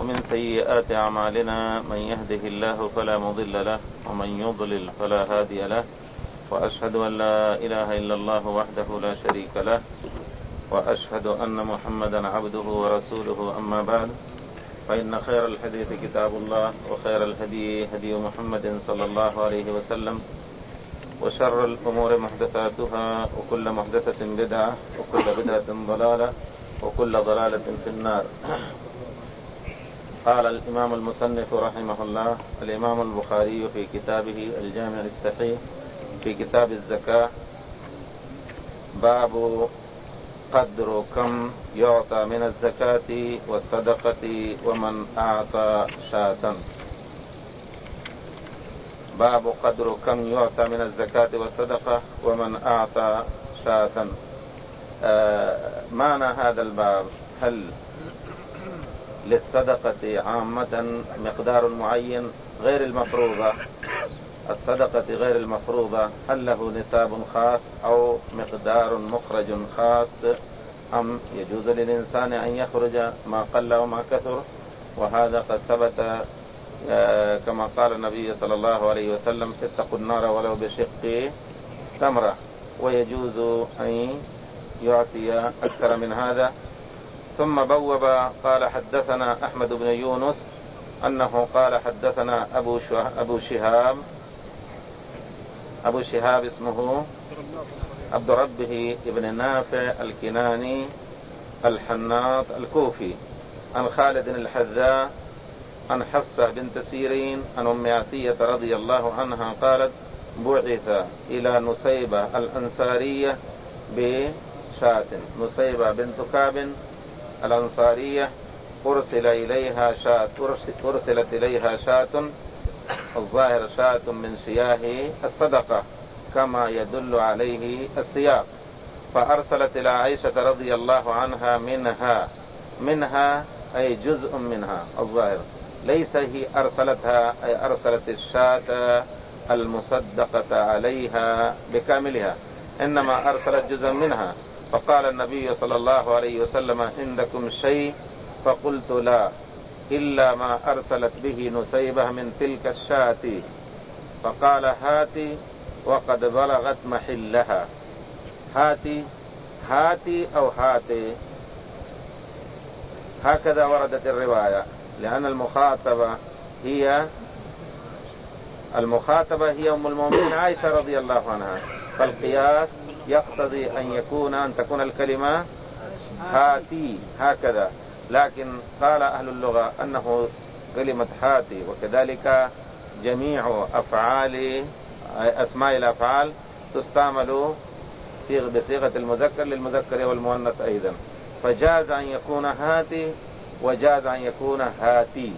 ومن سيئات أعمالنا من يهده الله فلا مضل له ومن يضلل فلا هادي له وأشهد أن لا إله إلا الله وحده لا شريك له وأشهد أن محمدا عبده ورسوله أما بعد فإن خير الحديث كتاب الله وخير الهدي هدي محمد صلى الله عليه وسلم وشر الأمور محدثاتها وكل محدثة بدعة وكل بدعة ضلالة وكل ضلالة في النار. قال الإمام المصنف رحمه الله الإمام البخاري في كتابه الجامع الصحيح في كتاب الزكاة: باب قدر كم يعطى من الزكاة والصدقة ومن أعطى شاة. باب قدر كم يعطى من الزكاة والصدقة ومن أعطى شاة. معنى هذا الباب: هل للصدقة عامة مقدار معين غير المفروضة؟ الصدقة غير المفروضة هل له نساب خاص أو مقدار مخرج خاص، أم يجوز للإنسان أن يخرج ما قل وما كثر؟ وهذا قد ثبت كما قال النبي صلى الله عليه وسلم: اتقوا النار ولو بشق تمرة. ويجوز أن يعطي أكثر من هذا. ثم بوب قال: حدثنا أحمد بن يونس أنه قال حدثنا أبو شهاب اسمه عبد ربه ابن نافع الكناني الحناط الكوفي، عن خالد الحذاء عن حفصة بنت سيرين عن أم عطية رضي الله عنها قالت: بعث إلى نسيبة الأنصارية بشاة. نسيبة بنت كعب الأنصارية أرسلت إليها شاة، الظاهر شاة من شياه الصدقة كما يدل عليه السياق. فأرسلت إلى عائشة رضي الله عنها منها أي جزء منها، الظاهر ليس هي أرسلتها أي أرسلت الشاة المصدقة عليها بكاملها، إنما أرسلت جزء منها. فقال النبي صلى الله عليه وسلم: عندكم شيء؟ فقلت: لا، إلا ما أرسلت به نسيبة من تلك الشاة. فقال: هاتي وقد بلغت محلها. هاتي أو هاتي، هكذا وردت الرواية، لأن المخاطبة هي أم المؤمنين عائشة رضي الله عنها، فالقياس يقتضي أن تكون الكلمة هاتي هكذا. لكن قال أهل اللغة أنه كلمة هاتي، وكذلك جميع أسماء الأفعال تستعمل بصيغة المذكر للمذكر والمؤنث أيضا، فجاز أن يكون هاتي وجاز أن يكون هاتي.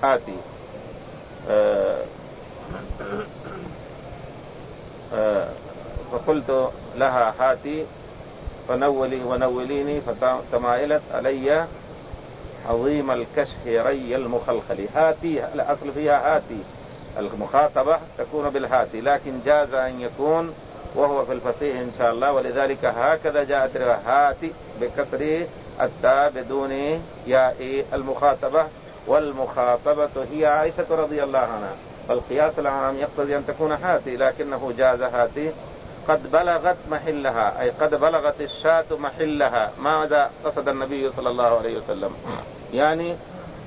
فقلت لها: هاتي ونوليني، فتمايلت علي عظيم الكشهري المخلخل. هاتي الأصل فيها هاتي، المخاطبة تكون بالهاتي، لكن جاز أن يكون وهو في الفصيح إن شاء الله. ولذلك هكذا جاءت هاتي بكسر التاء بدون ياء المخاطبة، والمخاطبة هي عائشة رضي الله عنها، فالقياس العام يقتضي أن تكون هاتي، لكنه جاز هاتي. قد بلغت محلها أي قد بلغت الشاة محلها. ماذا قصد النبي صلى الله عليه وسلم؟ يعني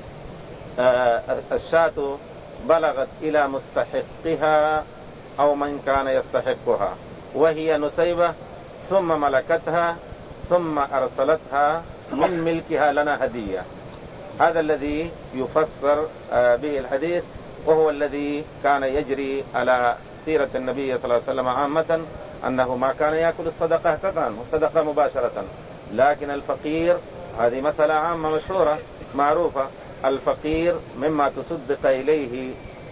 الشاة بلغت إلى مستحقها أو من كان يستحقها، وهي نسيبة، ثم ملكتها ثم أرسلتها من ملكها لنا هدية. هذا الذي يفسر به الحديث، وهو الذي كان يجري على سيرة النبي صلى الله عليه وسلم عامة، أنه ما كان يأكل الصدقة قطعا والصدقة مباشرة. لكن الفقير، هذه مسألة عامة مشهورة معروفة، الفقير مما تصدق إليه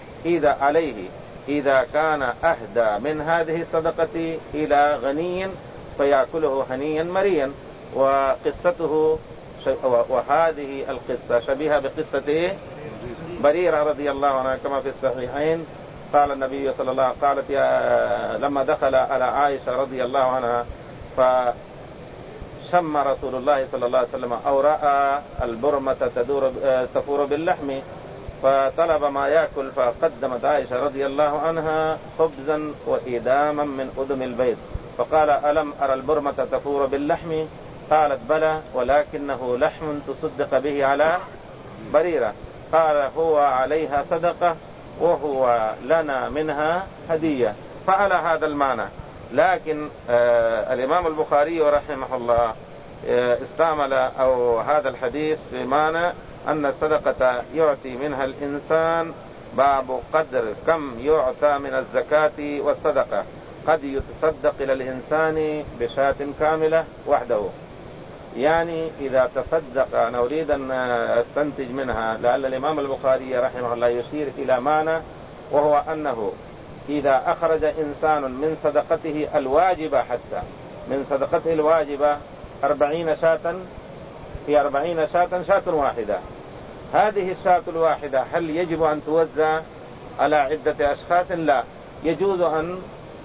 إذا كان أهدى من هذه الصدقة إلى غني فيأكله هنيا مريا. وقصته وهذه القصة شبيهة بقصة بريرة رضي الله عنها كما في الصحيحين. قال النبي صلى الله عليه وسلم، قالت لما دخل على عائشة رضي الله عنها شم رسول الله صلى الله عليه وسلم أو رأى البرمة تفور باللحم فطلب ما يأكل، فقدمت عائشة رضي الله عنها خبزا وإداما من أدم البيض، فقال: ألم أرى البرمة تفور باللحم؟ قالت: بلى، ولكنه لحم تصدق به على بريرة. قال: هو عليها صدقة وهو لنا منها هدية. فعلى هذا المعنى. لكن الإمام البخاري رحمه الله استعمل أو هذا الحديث بمعنى أن الصدقة يعطي منها الإنسان باب قدر كم يعطى من الزكاة والصدقة. قد يتصدق إلى الإنسان بشاة كاملة وحده. يعني إذا تصدق، أنا أريد أن أستنتج منها لعل الإمام البخاري رحمه الله يشير إلى معنى، وهو أنه إذا أخرج إنسان من صدقته الواجبة، حتى من صدقته الواجبة 40 شاة، في 40 شاة شاة واحدة، هذه الشاة الواحدة هل يجب أن توزع على عدة أشخاص؟ لا، يجوز أن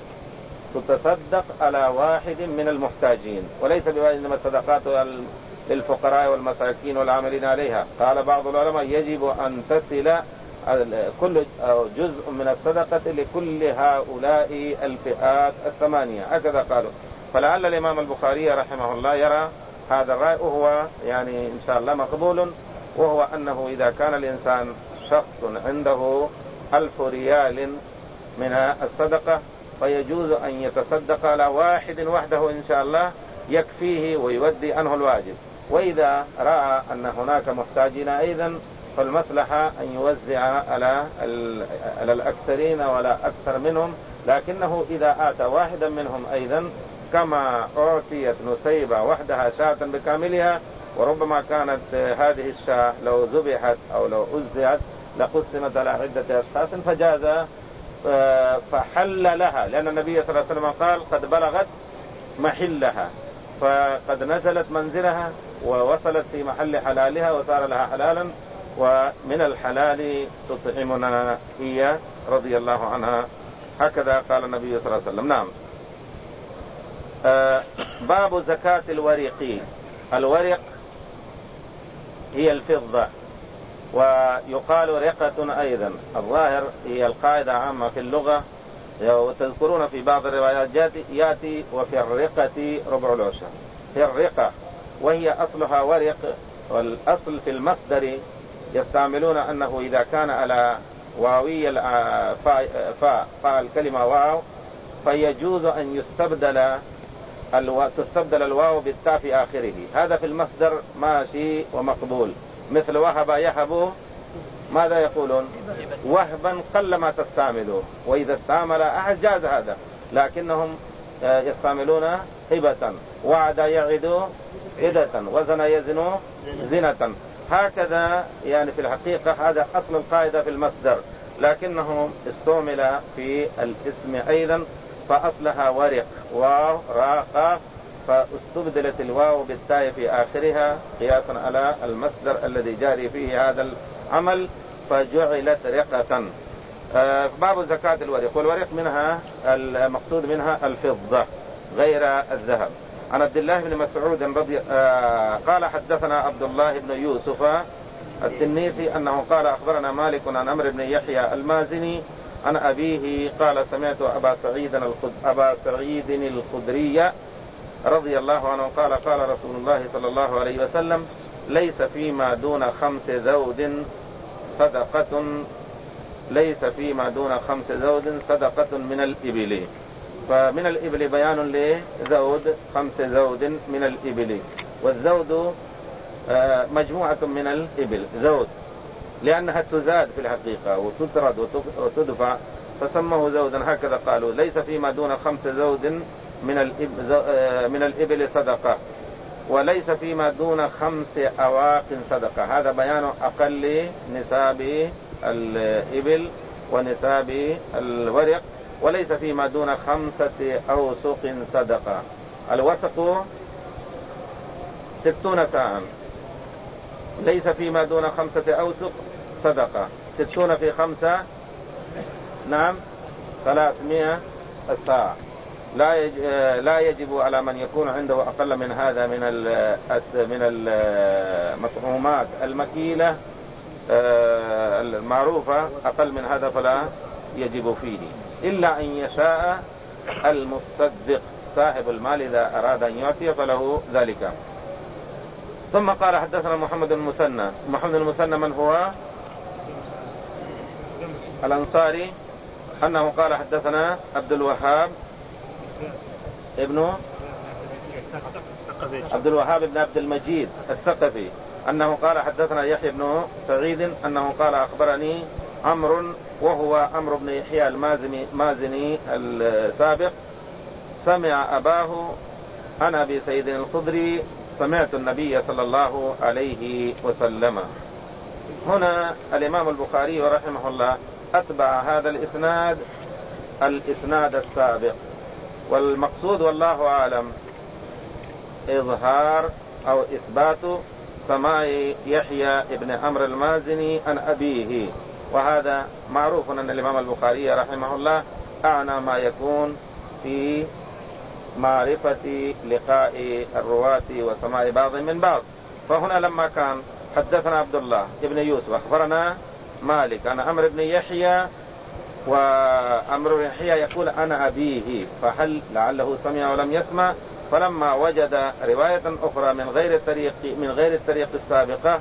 تتصدق على واحد من المحتاجين، وليس بواجب، إنما الصدقات للفقراء والمساكين والعاملين عليها. قال بعض العلماء يجب أن تصل كل جزء من الصدقة لكل هؤلاء الفئات الثمانية، هكذا قالوا. فلعل الإمام البخاري رحمه الله يرى هذا الرأي، وهو يعني إن شاء الله مقبول، وهو أنه إذا كان الإنسان شخص عنده 1000 ريال من الصدقة فيجوز أن يتصدق على واحد وحده إن شاء الله يكفيه ويودي عنه الواجب. وإذا رأى أن هناك محتاجين أيضا فالمصلحة أن يوزع على الأكثرين ولا أكثر منهم، لكنه إذا آتى واحدا منهم أيضا كما أعطيت نسيبة وحدها شاة بكاملها، وربما كانت هذه الشاة لو ذبحت أو لو أزعت لقسمت على عدة أشخاص فجاز، فحل لها، لأن النبي صلى الله عليه وسلم قال: قد بلغت محلها، فقد نزلت منزلها ووصلت في محل حلالها وصار لها حلالا، ومن الحلال تطعمنا هي رضي الله عنها. هكذا قال النبي صلى الله عليه وسلم. نعم. باب زكاة الورق. الورق هي الفضة، ويقال رقة أيضا. الظاهر هي القاعدة عامة في اللغة، وتذكرون في بعض الروايات يأتي وفي الرقة ربع العشر، هي الرقة، وهي أصلها ورق. والأصل في المصدر يستعملون أنه إذا كان على واوي فاء الكلمة واو فيجوز أن تستبدل الواو بالتاء في آخره. هذا في المصدر ماشي ومقبول، مثل وهب يهب، ماذا يقولون؟ وهبا قلما تستعملوا، وإذا استعمل أحد جاز هذا، لكنهم يستعملون هبة. وعد يعد عدة، وزن يزن زنة. هكذا يعني في الحقيقة هذا أصل القاعدة في المصدر، لكنه استعمل في الاسم أيضا، فأصلها ورق وراق، فاستبدلت الواو بالتاء في آخرها قياسا على المصدر الذي جاري فيه هذا العمل، فجعلت رقة. باب زكاة الورق. والورق منها المقصود منها الفضة غير الذهب. عن عبد الله بن مسعود قال: حدثنا عبد الله بن يوسف التنيسي أنه قال: أخبرنا مالك عن عمرو بن يحيى المازني عن أبيه قال: سمعت أبا سعيد الخدري رضي الله عنه قال: قال رسول الله صلى الله عليه وسلم: ليس فيما دون 5 ذود صدقة، ليس فيما دون 5 ذود صدقة من الإبل. فمن الإبل بيان لذود، 5 ذود من الإبل، والذود مجموعة من الإبل ذود، لأنها تزاد في الحقيقة وتطرد وتدفع فسموه ذودا. هكذا قالوا: ليس فيما دون 5 ذود من الإبل صدقة، وليس فيما دون 5 أواق صدقة. هذا بيان أقل نساب الإبل ونساب الورق. وليس فيما دون 5 أوسق صدقة. الوسق 60 ساعا. ليس فيما دون 5 أوسق صدقة. 60 في 5 نعم 300 ساعة. لا يجب على من يكون عنده أقل من هذا من المطعومات المكيلة المعروفة، أقل من هذا فلا يجب فيه، إلا أن يشاء المصدق صاحب المال إذا أراد أن يعطي فله ذلك. ثم قال حدثنا محمد المثنى. محمد المثنى من هو؟ الأنصاري، أنه قال حدثنا عبد الوهاب ابن عبد المجيد الثقفي، أنه قال حدثنا يحيى بن سعيد أنه قال أخبرني عمرو وهو عمرو بن يحيى المازني السابق، سمع أباه عن أبي سعيد الخدري سمعت النبي صلى الله عليه وسلم. هنا الإمام البخاري رحمه الله أتبع هذا الإسناد السابق، والمقصود والله أعلم إظهار أو إثبات سماع يحيى بن عمرو المازني عن أبيه، وهذا معروف أن الإمام البخاري رحمه الله أعنى ما يكون في معرفة لقاء الرواة وسماع بعض من بعض. فهنا لما كان حدثنا عبد الله بن يوسف أخبرنا مالك أنا عمرو بن يحيى، وعمرو بن يحيى يقول أنا أبيه، فهل لعله سمع ولم يسمع؟ فلما وجد رواية أخرى من غير الطريق السابقة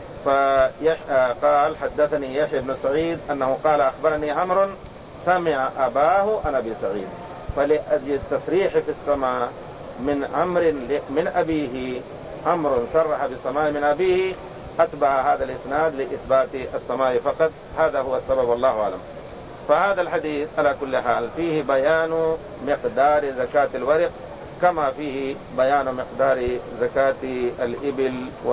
فقال حدثني يحيى بن سعيد أنه قال أخبرني عمرو سمع أباه عن أبي سعيد، فلأجل التصريح في السماع من أبيه، عمرو صرح بالسماع من أبيه، أتبع هذا الإسناد لإثبات السماع فقط. هذا هو السبب والله أعلم. فهذا الحديث على كل حال فيه بيان مقدار زكاة الورق، كما فيه بيان مقدار زكاة الإبل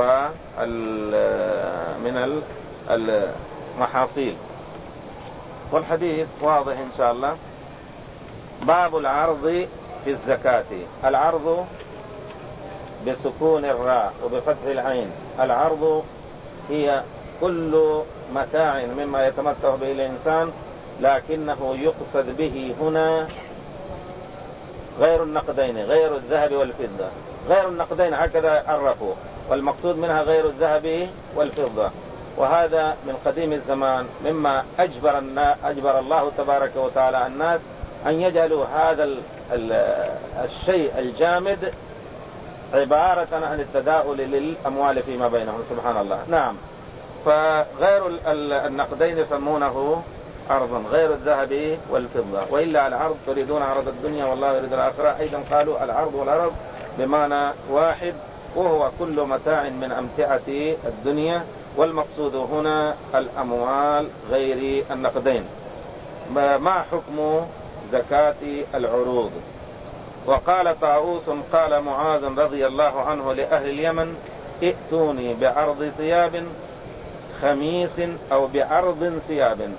من المحاصيل، والحديث واضح إن شاء الله. باب العرض في الزكاة. العرض بسكون الراء وبفتح العين. العرض هي كل متاع مما يتمتع به الإنسان، لكنه يقصد به هنا غير النقدين، غير الذهب والفضة. غير النقدين هكذا عرفوا، والمقصود منها غير الذهب والفضة. وهذا من قديم الزمان مما أجبر الله تبارك وتعالى الناس أن يجعلوا هذا الشيء الجامد عبارة عن التداول للأموال فيما بينهم. سبحان الله. نعم. فغير النقدين يسمونه عرضا، غير الذهب والفضة. وإلا العرض تريدون عرض الدنيا والله يريد الآخرة، أيضا قالوا العرض والعرض بمعنى واحد، وهو كل متاع من أمتعة الدنيا، والمقصود هنا الأموال غير النقدين. ما حكم زكاة العروض؟ وقال طاووس قال معاذ رضي الله عنه لأهل اليمن ائتوني بعرض ثياب خميس أو بعرض ثياب.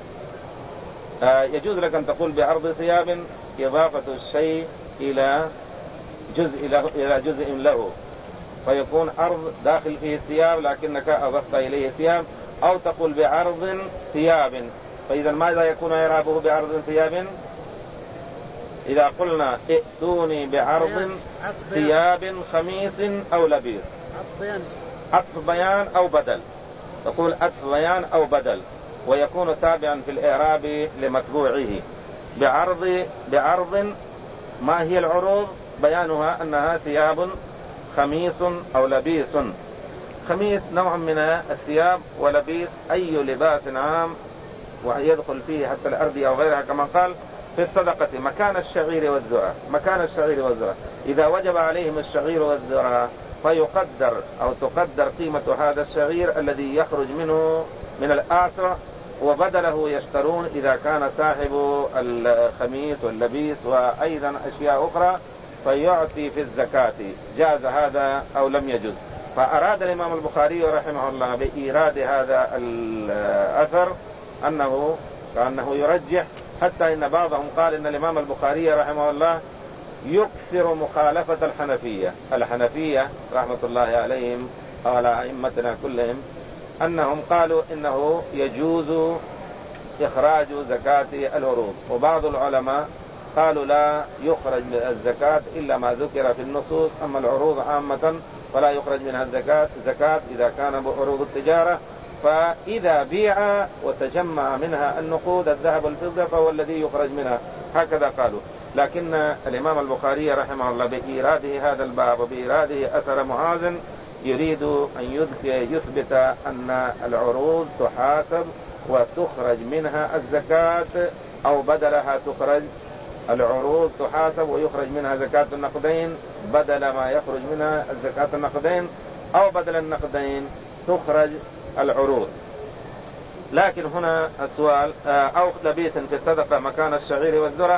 يجوز لك أن تقول بعرض ثياب إضافة الشيء إلى جزء له، فيكون عرض داخل فيه ثياب لكنك أضفت إليه ثياب، أو تقول بعرض ثياب. فإذا ماذا يكون إعرابه بعرض ثياب؟ إذا قلنا ائتوني بعرض ثياب خميس أو لبيس، عطف بيان أو بدل، تقول عطف بيان أو بدل، ويكون تابعا في الإعراب لمتبوعه. بعرض ما هي العروض؟ بيانها أنها ثياب خميس أو لبيس. خميس نوع من الثياب، ولبيس أي لباس عام ويدخل فيه حتى الأردية أو غيرها، كما قال في الصدقة مكان الشعير والذرة. إذا وجب عليهم الشعير والذرة فيقدر أو تقدر قيمة هذا الشعير الذي يخرج منه من الآسرة، وبدله يشترون إذا كان صاحب الخميس واللبيس وأيضا أشياء أخرى، فيعطي في الزكاة. جاز هذا أو لم يجوز؟ فأراد الإمام البخاري رحمه الله بإيراد هذا الأثر أنه يرجح، حتى إن بعضهم قال إن الإمام البخاري رحمه الله يكثر مخالفة الحنفية رحمة الله عليهم وعلى أئمتنا كلهم، أنهم قالوا إنه يجوز إخراج زكاة العروض. وبعض العلماء قالوا لا يخرج من الزكاة إلا ما ذكر في النصوص، أما العروض عامة فلا يخرج منها الزكاة إذا كان عروض التجارة، فإذا بيع وتجمع منها النقود الذهب والفضة فهو الذي يخرج منها، هكذا قالوا. لكن الإمام البخاري رحمه الله بإيراده هذا الباب وبإيراده أثر معاذ يريد أن يثبت أن العروض تحاسب وتخرج منها الزكاة، أو بدلها تخرج العروض تحاسب ويخرج منها زكاة النقدين بدل ما يخرج منها الزكاة النقدين، أو بدل النقدين تخرج العروض. لكن هنا السؤال: أو لبيس في الصدقة مكان الشعير والذرة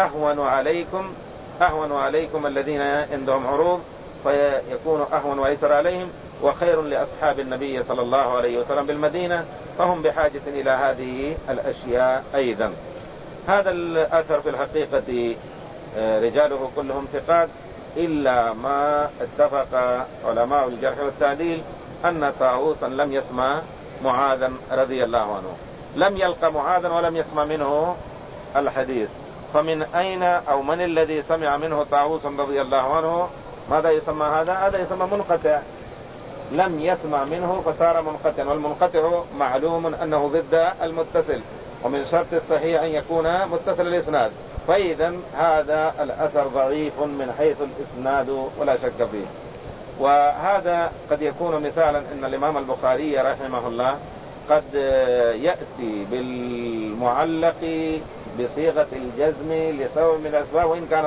أهون عليكم الذين عندهم عروض فيكون أهون وأيسر عليهم، وخير لأصحاب النبي صلى الله عليه وسلم بالمدينة فهم بحاجة إلى هذه الأشياء أيضا. هذا الأثر في الحقيقة رجاله كلهم ثقات، إلا ما اتفق علماء الجرح والتعديل أن طاووسا لم يسمع معاذا رضي الله عنه، لم يلقى معاذا ولم يسمع منه الحديث، فمن أين أو من الذي سمع منه طاووس رضي الله عنه؟ ماذا يسمى هذا؟ هذا يسمى منقطع، لم يسمع منه فصار منقطع، والمنقطع معلوم أنه ضد المتصل، ومن شرط الصحيح أن يكون متصل الإسناد، فإذا هذا الأثر ضعيف من حيث الإسناد ولا شك فيه. وهذا قد يكون مثالا أن الإمام البخاري رحمه الله قد يأتي بالمعلق بصيغة الجزم لسبب من الأسباب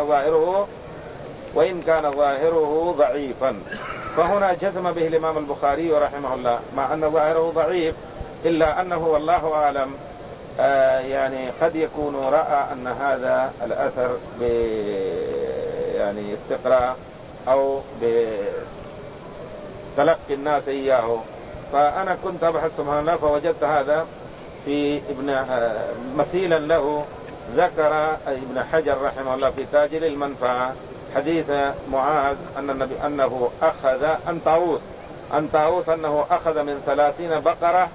وإن كان ظاهره ضعيفا، فهنا جزم به الإمام البخاري رحمه الله مع أن ظاهره ضعيف، إلا أنه والله أعلم يعني قد يكون رأى أن هذا الأثر يعني استقراء أو بتلقي الناس إياه. فأنا كنت أبحث سبحان الله فوجدت هذا في مثيلا له ذكر ابن حجر رحمه الله في تاج المنفعة حديث معاذ أن النبي أنه أخذ عن طاووس أنه أخذ من 30 بقرة،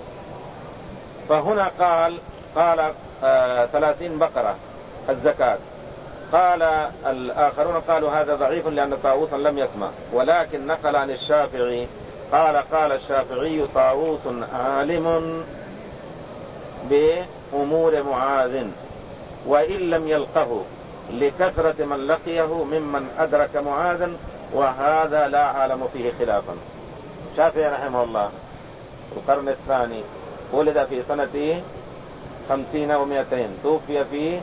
فهنا قال 30 بقرة الزكاة، قال الآخرون قالوا هذا ضعيف لأن طاووسا لم يسمع، ولكن نقل عن الشافعي قال الشافعي طاووس عالم بأمور معاذ وإن لم يلقه لكثرة من لقيه ممن أدرك معاذا، وهذا لا أعلم فيه خلافا. شافعي رحمه الله القرن الثاني، ولد في سنة 50 و200، توفي في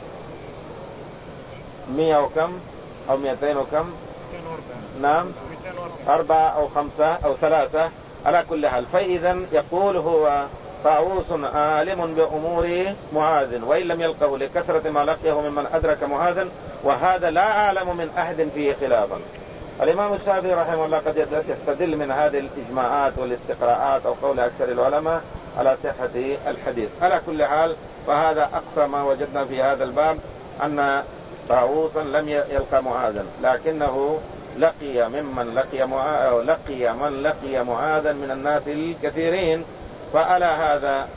100 وكم أو 200 وكم، نعم 4 أو 5 أو 3 على كل حال. فإذا يقول هو طاووس عالم بأمور معاذ وإن لم يلقه لكثرة ما لقيه ممن أدرك معاذا، وهذا لا أعلم من أحد فيه خلافا. الإمام الشافعي رحمه الله قد يستدل من هذه الإجماعات والاستقراءات أو قول أكثر العلماء على صحة الحديث. على كل حال فهذا أقصى ما وجدنا في هذا الباب، أن طاووسا لم يلقى معاذا، لكنه لقي من لقي معاذا من الناس الكثيرين. فعلى هذا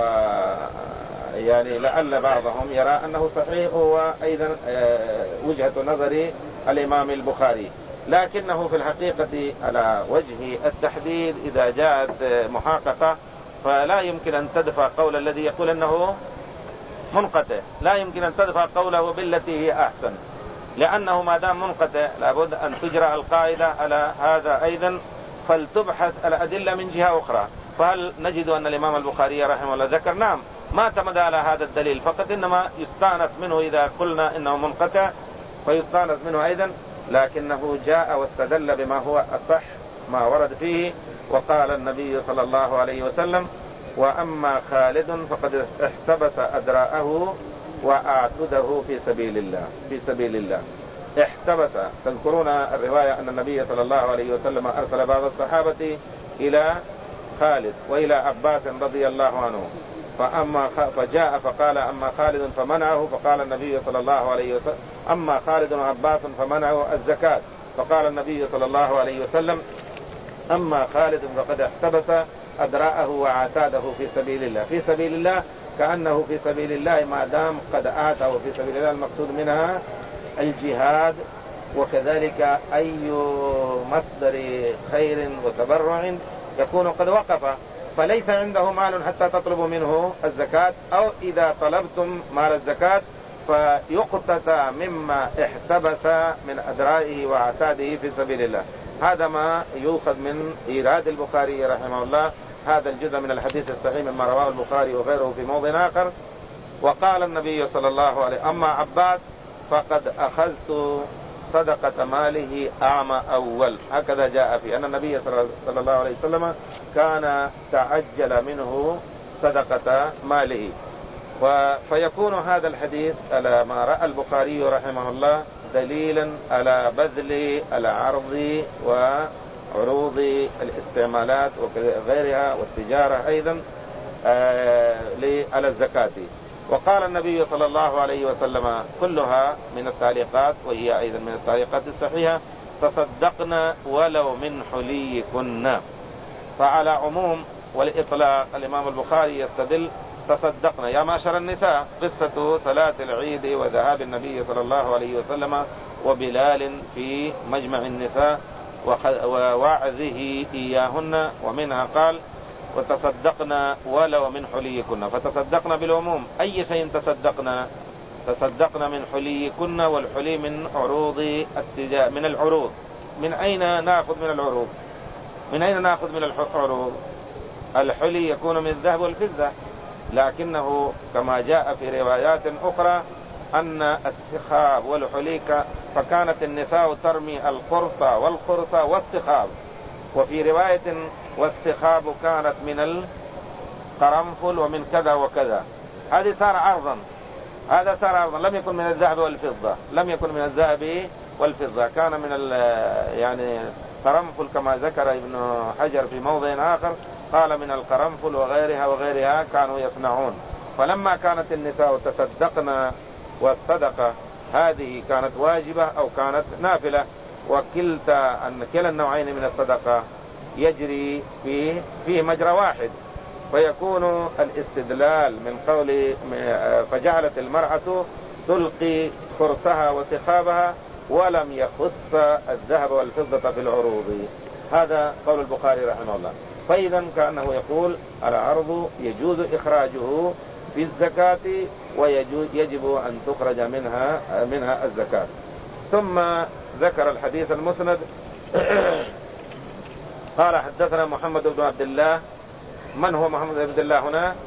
يعني لعل بعضهم يرى أنه صحيح، هو أيضا وجهة نظر الإمام البخاري، لكنه في الحقيقة على وجه التحديد إذا جاءت محققة فلا يمكن أن تدفع قول الذي يقول أنه منقطع، لا يمكن أن تدفع قوله بالتي هي أحسن، لأنه ما دام منقطع لابد أن تجرى القاعدة على هذا أيضا، فلتبحث الأدلة من جهة أخرى. فهل نجد أن الإمام البخاري رحمه الله ذكر؟ نعم، ما اعتمد على هذا الدليل فقط، إنما يستانس منه إذا قلنا إنه منقطع فيستانس منه أيضا، لكنه جاء واستدل بما هو أصح ما ورد فيه. وقال النبي صلى الله عليه وسلم: وأما خالد فقد احتبس أدراءه وأعتده في سبيل الله. احتبس، تذكرون الرواية أن النبي صلى الله عليه وسلم أرسل بعض الصحابة إلى خالد وإلى عباس رضي الله عنه، فجاء فقال: أما خالد فمنعه، فقال النبي صلى الله عليه وسلم: أما خالد وعباس فمنعه الزكاة، فقال النبي صلى الله عليه وسلم: أما خالد فقد احتبس أدراءه وعتاده في سبيل الله. في سبيل الله كأنه في سبيل الله ما دام قد آتى، وفي سبيل الله المقصود منها الجهاد، وكذلك أي مصدر خير وتبرع يكون قد وقف، فليس عنده مال حتى تطلب منه الزكاة، أو إذا طلبتم مال الزكاة فيقتطع مما احتبس من أدرائه وعتاده في سبيل الله. هذا ما يؤخذ من إيراد البخاري رحمه الله هذا الجزء من الحديث الصحيح مما رواه البخاري وغيره في موضع آخر. وقال النبي صلى الله عليه وسلم: أما عباس فقد أخذت صدقة ماله أعمى أول. هكذا جاء في أن النبي صلى الله عليه وسلم كان تعجل منه صدقة ماله. فيكون هذا الحديث على ما رأى البخاري رحمه الله دليلا على بذل العرض وعروض الاستعمالات وغيرها والتجارة أيضا على الزكاة. وقال النبي صلى الله عليه وسلم كلها من التعليقات، وهي أيضا من التعليقات الصحيحة: تصدقنا ولو من حليكن. فعلى عموم والإطلاق الإمام البخاري يستدل تصدقنا يا معشر النساء، قصة صلاة العيد وذهاب النبي صلى الله عليه وسلم وبلال في مجمع النساء ووعظه إياهن، ومنها قال: وتصدقنا ولو من حليكن. فتصدقنا بالعموم، أي شيء تصدقنا من حليكن، والحلي من عروض التجارة، من العروض. من أين نأخذ من العروض؟ الحلي يكون من الذهب والفضة، لكنه كما جاء في روايات أخرى أن السخاب والحليك، فكانت النساء ترمي القرط والخرص والسخاب، وفي رواية والسخاب كانت من القرنفل ومن كذا وكذا. هذا صار عرضا، لم يكن من الذهب والفضة، كان من يعني قرنفل كما ذكر ابن حجر في موضع آخر، قال من القرنفل وغيرها كانوا يصنعون. فلما كانت النساء تصدقن، والصدقة هذه كانت واجبة أو كانت نافلة، وكلا النوعين من الصدقة يجري فيه مجرى واحد، فيكون الاستدلال من قول فجعلت المرأة تلقي خرصها وسخابها ولم يخص الذهب والفضة في العروض. هذا قول البخاري رحمه الله. فإذا كأنه يقول العرض يجوز إخراجه في الزكاة، ويجب أن تخرج منها الزكاة. ثم ذكر الحديث المسند. قال: حدثنا محمد بن عبد الله. من هو محمد بن عبد الله هنا؟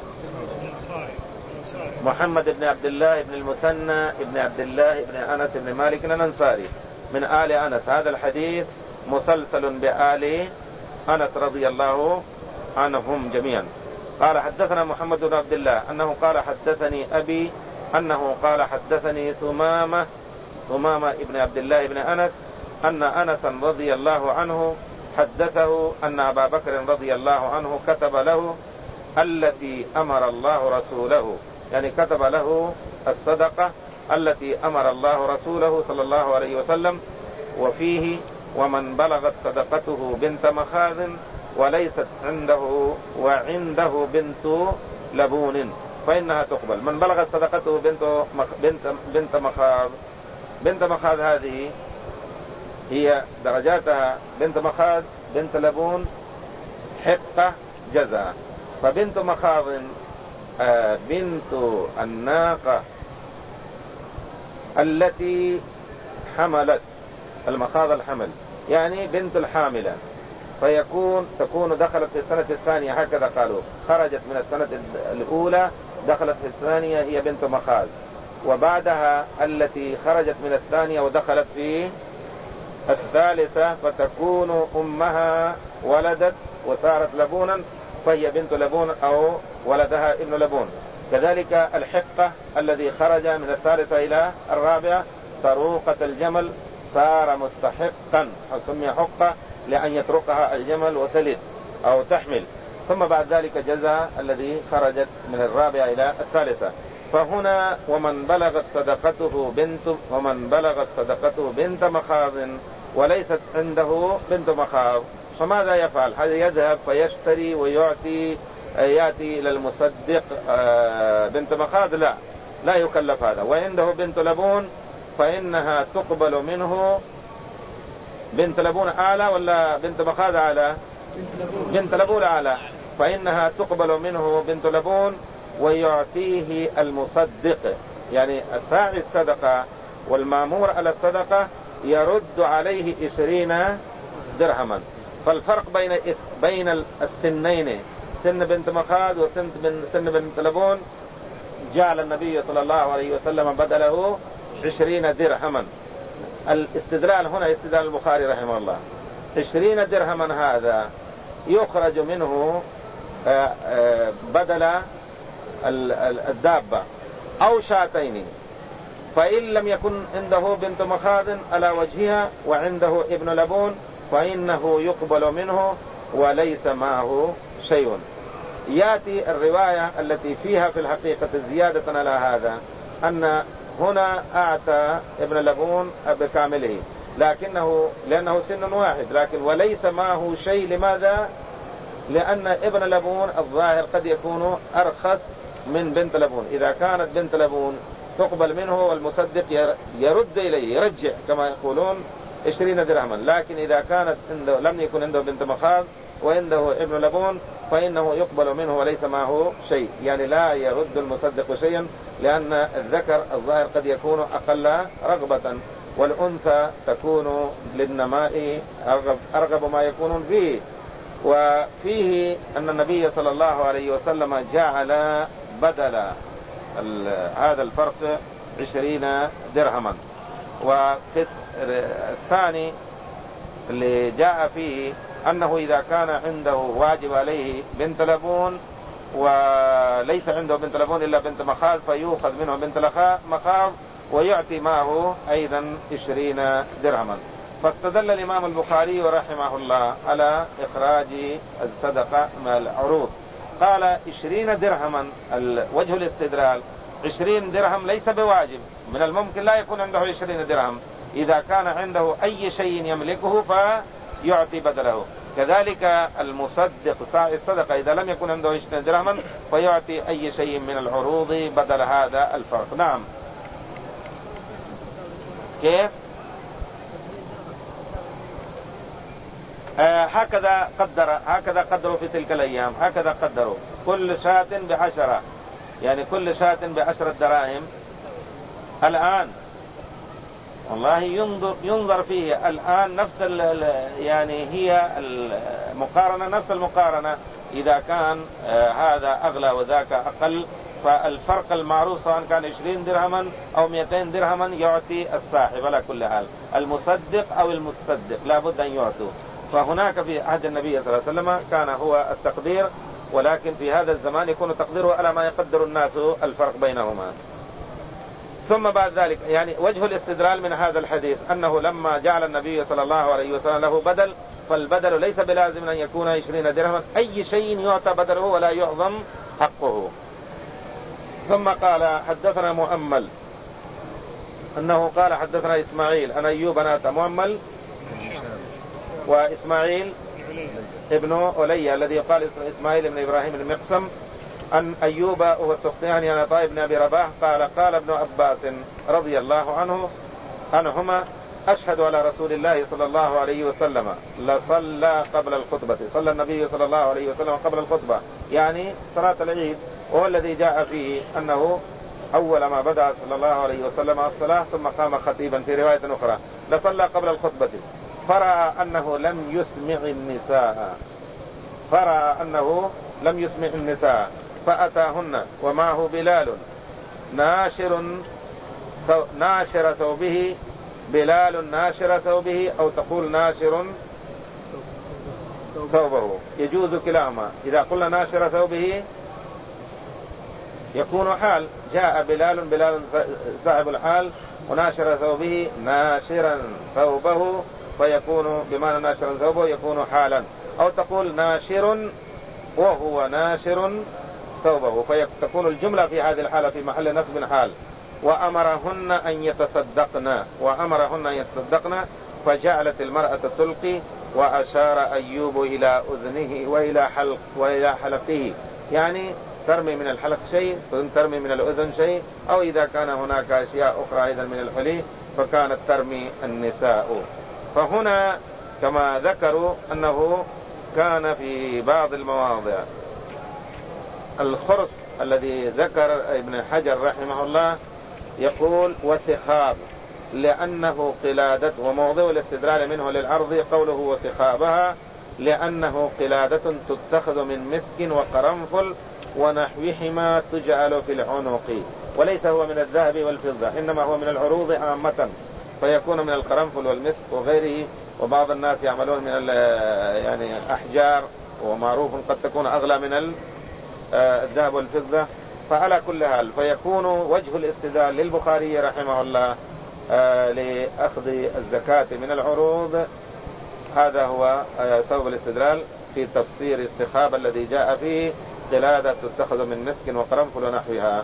محمد بن عبد الله بن المثنى بن عبد الله بن أنس بن مالك الأنصاري من آل أنس. هذا الحديث مسلسل بآل أنس رضي الله عنهم جميعا. قال: حدثنا محمد بن عبد الله أنه قال: حدثني أبي أنه قال: حدثني ثمامة بن عبد الله بن أنس أن أنسا رضي الله عنه حدثه أن أبا بكر رضي الله عنه كتب له التي أمر الله رسوله، يعني كتب له الصدقة التي أمر الله رسوله صلى الله عليه وسلم، وفيه: ومن بلغت صدقته بنت مخاذ وليست وعنده بنت لبون فإنها تقبل. من بلغت صدقته بنت مخاذ هذه هي درجاتها: بنت مخاذ، بنت لبون، حقة، جزاء. فبنت مخاض بنت الناقة التي حملت، المخاض الحمل، يعني بنت الحاملة، تكون دخلت في السنة الثانية، هكذا قالوا، خرجت من السنة الأولى دخلت في الثانية، هي بنت مخاض. وبعدها التي خرجت من الثانية ودخلت في الثالثة فتكون أمها ولدت وصارت لبونا، فهي بنت لبون أو ولدها ابن لبون. كذلك الحقة الذي خرج من الثالثة إلى الرابعة، طروقة الجمل، صار مستحقا أو سمي حقة لأن يتركها الجمل وتلد أو تحمل. ثم بعد ذلك جزاء الذي خرجت من الرابعة إلى الثالثة. فهنا ومن بلغت صدقته بنت مخاض وليست عنده بنت مخاض، فماذا يفعل؟ هذا يذهب فيشتري ويعطي يأتي إلى المصدق بنت مخاض لا يكلف هذا. وعنده بنت لبون فإنها تقبل منه. بنت لبون أعلى ولا بنت مخاض أعلى؟ بنت لبون أعلى. فإنها تقبل منه بنت لبون ويعطيه المصدق، يعني ساعي الصدقة والمامور على الصدقة يرد عليه 20 درهما. فالفرق بين السنين، سن بنت مخاض وسن بنت لبون، جعل النبي صلى الله عليه وسلم بدله 20 درهما. الاستدلال هنا استدلال البخاري رحمه الله، 20 درهما هذا يخرج منه بدل الدابة أو شاتين. فإن لم يكن عنده بنت مخاض على وجهها وعنده ابن لبون فإنه يقبل منه وليس معه شيء. يأتي الرواية التي فيها في الحقيقة زيادة على هذا، أن هنا أعطى ابن لبون بكامله لأنه سن واحد، لكن وليس معه شيء. لماذا؟ لأن ابن لبون الظاهر قد يكون أرخص من بنت لبون. إذا كانت بنت لبون تقبل منه والمصدق يرد إليه، يرجع كما يقولون 20 درهما. لكن إذا كانت لم يكن عنده بنت مخاض وعنده ابن لبون فإنه يقبل منه وليس معه شيء، يعني لا يرد المصدق شيئا، لأن الذكر الظاهر قد يكون أقل رغبة، والأنثى تكون للنماء أرغب ما يكون فيه. وفيه أن النبي صلى الله عليه وسلم جعل بدل هذا الفرق 20 درهما. وفي الثاني اللي جاء فيه أنه إذا كان عنده واجب عليه بنت لبون وليس عنده بنت لبون إلا بنت مخاض فيؤخذ منه بنت مخاض ويعطي معه أيضا 20 درهما. فاستدل الإمام البخاري رحمه الله على إخراج الصدقة من العروض. قال 20 درهما، وجه الاستدلال 20 درهم ليس بواجب، من الممكن لا يكون عنده 20 درهم، إذا كان عنده أي شيء يملكه فيعطي بدله. كذلك المصدق ساعي الصدقة إذا لم يكن عنده 20 درهما فيعطي أي شيء من العروض بدل هذا الفرق. نعم. كيف؟ هكذا قدروا في تلك الأيام، هكذا قدروا كل شاة ب10، يعني كل شاة ب10 دراهم. الآن والله ينظر فيه الآن نفس يعني هي المقارنة نفس المقارنة، إذا كان هذا أغلى وذاك أقل، فالفرق المعروف سواء كان 20 درهما أو 200 درهما يعطي الصاحب على كل حال، المصدق أو المصدق لا بد أن يعطوا. فهناك في عهد النبي صلى الله عليه وسلم كان هو التقدير، ولكن في هذا الزمان يكون تقديره على ما يقدر الناس الفرق بينهما. ثم بعد ذلك يعني وجه الاستدلال من هذا الحديث أنه لما جعل النبي صلى الله عليه وسلم له بدل، فالبدل ليس بلازم أن يكون 20 درهما، أي شيء يعطى بدله ولا يعظم حقه. ثم قال حدثنا مؤمل أنه قال حدثنا إسماعيل أن أيوب نات مؤمل وإسماعيل ابن علي الذي يقال إسماعيل بن إبراهيم المقسم أن أيوب هو السختياني عن عطاء بن أبي رباح قال ابن عباس رضي الله عنهما أشهد على رسول الله صلى الله عليه وسلم لصلى قبل الخطبة، صلى النبي صلى الله عليه وسلم قبل الخطبة يعني صلاة العيد، وهو الذي جاء فيه أنه أول ما بدأ صلى الله عليه وسلم الصلاة ثم قام خطيبا في رواية أخرى لصلى قبل الخطبة، فرأى أنه لم يسمع النساء فأتاهن ومعه بلال ناشر ثوبه، بلال ناشر ثوبه أو تقول ناشر ثوبه، يجوز كلاهما. إذا قلنا ناشر ثوبه يكون حال، جاء بلال صاحب الحال وناشر ثوبه ناشرا ثوبه فيكون بمعنى ناشرا ثوبه يكون حالا، أو تقول ناشر وهو ناشر ثوبه فتكون الجملة في هذه الحالة في محل نصب حال. وأمرهن أن يتصدقن فجعلت المرأة تلقي، وأشار أيوب إلى أذنه وإلى حلقه يعني ترمي من الحلق شيء، ترمي من الأذن شيء، أو إذا كان هناك أشياء أخرى أيضا من الحلي فكانت ترمي النساء. فهنا كما ذكروا أنه كان في بعض المواضع الخرص الذي ذكر ابن حجر رحمه الله يقول وسخاب، لأنه قلادة، وموضوع الاستدلال منه للعرض قوله وسخابها لأنه قلادة تتخذ من مسك وقرنفل ونحوهما تجعل في العنق، وليس هو من الذهب والفضة، إنما هو من العروض عامة، فيكون من القرنفل والمسك وغيره. وبعض الناس يعملون من يعني أحجار، ومعروف قد تكون أغلى من الذهب والفضة. فعلى كل حال فيكون وجه الاستدلال للبخاري رحمه الله لأخذ الزكاة من العروض، هذا هو سبب الاستدلال في تفسير السخاب الذي جاء فيه قلادة تتخذ من مسك وقرنفل ونحوها.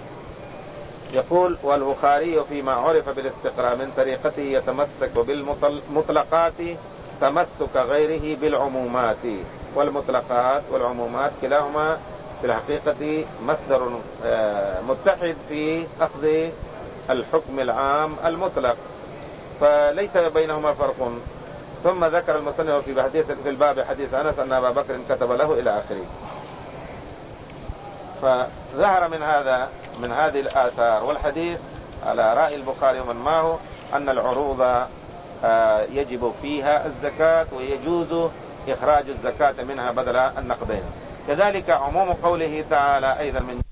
يقول والبخاري فيما عرف بالاستقراء من طريقته يتمسك بالمطلقات تمسك غيره بالعمومات، والمطلقات والعمومات كلاهما في الحقيقة مصدر متحد في أخذ الحكم العام المطلق، فليس بينهما فرق. ثم ذكر المصنف في الباب حديث أنس أن أبا بكر كتب له إلى آخره. فظهر من هذه الآثار والحديث على رأي البخاري ومن معه أن العروض يجب فيها الزكاة، ويجوز إخراج الزكاة منها بدل النقدين. كذلك عموم قوله تعالى أيضا من